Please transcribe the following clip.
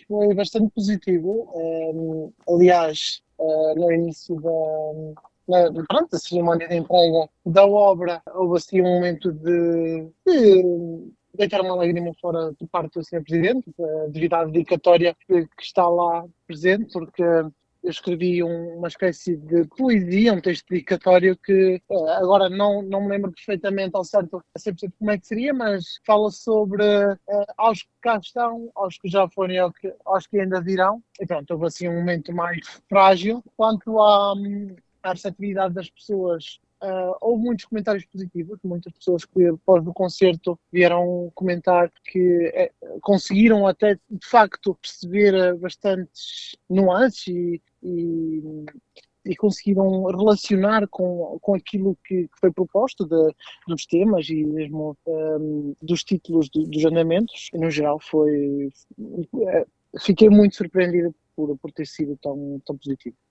foi bastante positivo. Aliás, no início pronto, da cerimónia de entrega da obra, houve assim um momento de deitar uma lágrima fora por parte do Sr. Presidente, devido à dedicatória que está lá presente, porque eu escrevi uma espécie de poesia, um texto dedicatório que agora não me lembro perfeitamente ao certo a 100% como é que seria, mas fala sobre aos que cá estão, aos que já foram e aos que ainda virão. E pronto, houve assim um momento mais frágil. Quanto à receptividade das pessoas, houve muitos comentários positivos, muitas pessoas que após o concerto vieram comentar que conseguiram até de facto perceber bastantes nuances e conseguiram relacionar com aquilo que foi proposto dos temas e mesmo dos títulos dos andamentos. No geral, fiquei muito surpreendido por ter sido tão positivo.